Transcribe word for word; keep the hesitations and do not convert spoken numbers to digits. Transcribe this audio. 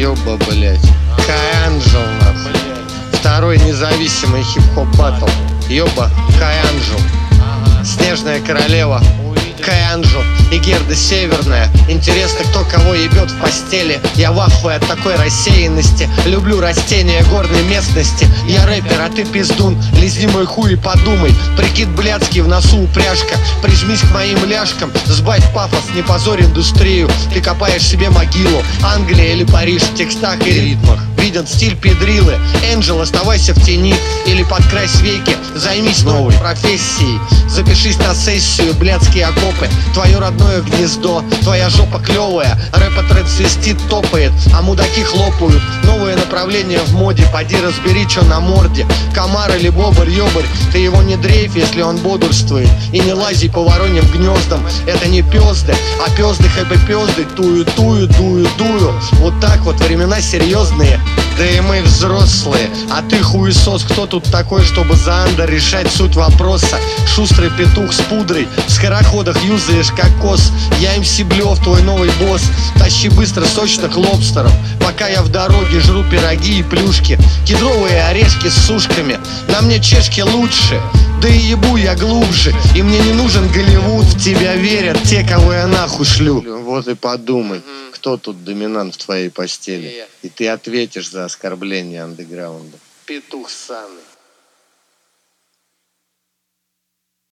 Ёба, блять. Кай-Анджел, нахуй. Второй независимый хип-хоп баттл. Ёба, Кай-Анджел. Снежная королева. Кай-Анджел и Герда Северная. Интересно, кто кого ебет в постели. Я в ахуе от такой рассеянности. Люблю растения горной местности. Я рэпер, а ты пиздун. Лизни мой хуй и подумай. Прикид блядский, в носу упряжка. Прижмись к моим ляжкам. Сбавь пафос, не позорь индустрию. Ты копаешь себе могилу. Англия или Париж в текстах и ритмах. Виден стиль педрилы. Энджел, оставайся в тени. Или подкрась веки. Займись новой профессией. Запишись на сессию, блядские окопы. Твое родное гнездо, твоя жопа клевая. Рэп-тред свистит, топает, а мудаки хлопают. Новое направление в моде, поди разбери, что на морде. Комар или бобр, ёбарь, ты его не дрейф, если он бодрствует. И не лази по вороньим гнездам. Это не пёзды, а пёзды хэппи пёзды. Тую, тую, дую, дую. Вот так вот, времена серьезные. Да и мы взрослые, а ты хуесос. Кто тут такой, чтобы за андер решать суть вопроса? Шустрый петух с пудрой, в скороходах юзаешь кокос. Я эм си Блёв, твой новый босс. Тащи быстро сочных лобстеров, пока я в дороге жру пироги и плюшки. Кедровые орешки с сушками, на мне чешки лучше. Да и ебу я глубже, и мне не нужен Голливуд. В тебя верят те, кого я нахуй шлю. Вот и подумай, кто тут доминант в твоей постели. И ты ответишь за оскорбление андеграунда. Петух ссаный.